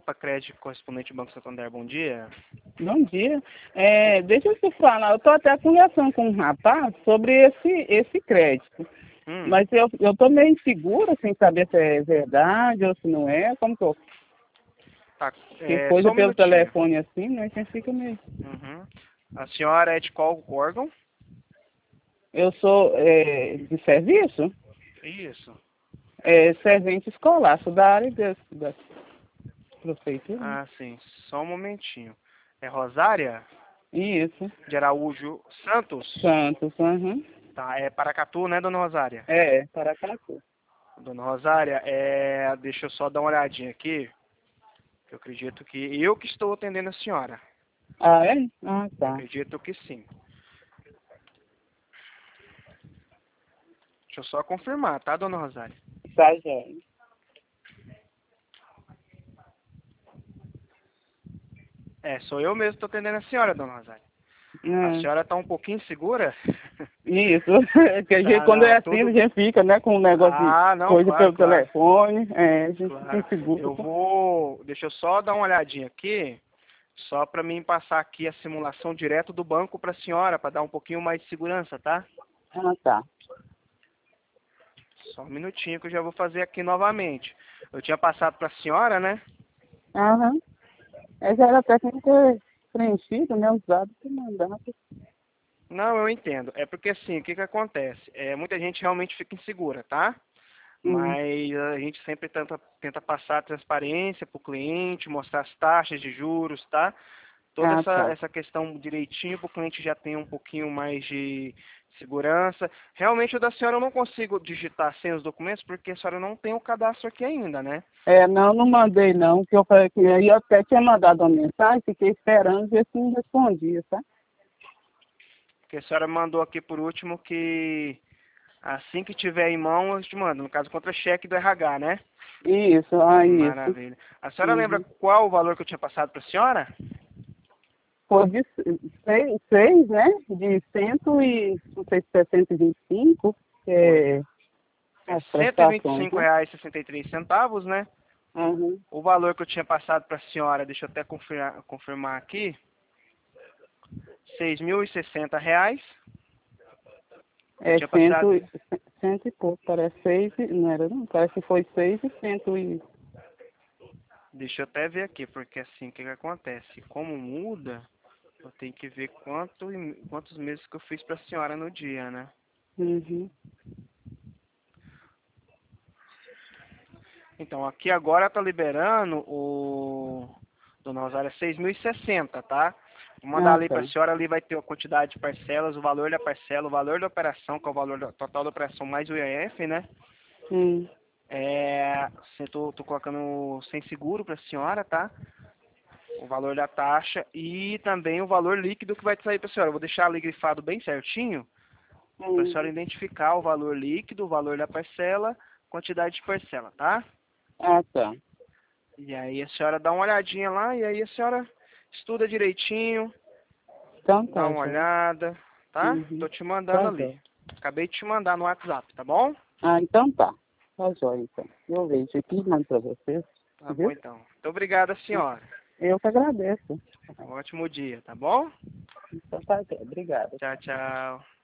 para crédito correspondente ao Banco Santander. Bom dia. Bom dia. Deixa eu te falar, eu estou até conversando com um rapaz sobre esse crédito. Mas eu estou meio insegura, sem saber se é verdade ou se não é. Como que eu... Tá, Que coisa só um pelo minutinho. telefone assim, né? Quem fica meio... A senhora é de qual órgão? Eu sou de serviço, Isso. servente escolar, sou da área da prefeitura. Ah, sim. Só um momentinho. É Rosária? Isso. De Araújo Santos? Santos, aham. Tá, é Paracatu, né, dona Rosária? Paracatu. Dona Rosária, deixa eu só dar uma olhadinha aqui. Eu acredito que eu que estou atendendo a senhora. Ah, é? Ah, tá. Acredito que sim. Deixa eu só confirmar, tá, dona Rosária? Tá, já. Sou eu mesmo que estou atendendo a senhora, dona Rosária. A senhora está um pouquinho segura? Isso, que a gente, Tá, quando não, é assim, a gente fica, né, com um negócio de não, coisa claro, pelo claro. telefone, a gente fica Claro. inseguro. Deixa eu só dar uma olhadinha aqui, só para mim passar aqui a simulação direto do banco para a senhora, para dar um pouquinho mais de segurança, tá? Ah, tá. Só um minutinho que eu já vou fazer aqui novamente. Eu tinha passado para a senhora, né? Aham. Essa era até que ter preenchido, né, os dados que mandaram. Não, eu entendo. É porque assim, o que que acontece? Muita gente realmente fica insegura, tá? Mas a gente sempre tenta passar a transparência para o cliente, mostrar as taxas de juros, tá? Toda Tá. essa questão direitinho para o cliente já ter um pouquinho mais de segurança. Realmente o da senhora eu não consigo digitar sem os documentos porque a senhora não tem o cadastro aqui ainda, né? Não mandei não, que eu falei que aí eu até tinha mandado uma mensagem, fiquei esperando ver se me respondia, tá? Porque a senhora mandou aqui por último que assim que tiver em mão eu te mando, no caso contra cheque do RH, né? Isso. Maravilha. A senhora lembra qual o valor que eu tinha passado para a senhora? Foi de seis, né? De cento e, não sei se é 125, que Foi. é É as cento e vinte e prestações, cinco né? reais e 63 centavos, né? Uhum. O valor que eu tinha passado para a senhora, deixa eu até confirmar aqui, R$ 6.060. Eu É tinha passado, cento e pouco, parece seis, não era não? Parece que foi seis e cento e... deixa eu até ver aqui, porque assim, o que que acontece? Como muda, eu tenho que ver quantos meses que eu fiz para a senhora no dia, né? Uhum. Então, aqui agora tá liberando Dona Rosária, 6.060, tá? Vou mandar Ah, ali para tá. a senhora, ali vai ter a quantidade de parcelas, o valor da parcela, o valor da operação, que é o valor total da operação mais o IF, né? Hum. Tô colocando sem seguro para a senhora, tá? O valor da taxa e também o valor líquido que vai sair para a senhora. Eu vou deixar ali grifado bem certinho, para a senhora identificar o valor líquido, o valor da parcela, quantidade de parcela, tá? Ah, tá. E aí a senhora dá uma olhadinha lá e aí a senhora estuda direitinho, Então dá tá, uma já. olhada, tá? Uhum. Tô te mandando Tá, ali. já. Acabei de te mandar no WhatsApp, tá bom? Ah, então tá. Tá jóia, então. Eu vejo aqui e mando pra vocês, Tá bom viu? então. Muito obrigado, senhora. Eu que agradeço. Um ótimo dia, tá bom? Então tá, já. Obrigada. Tchau, tchau.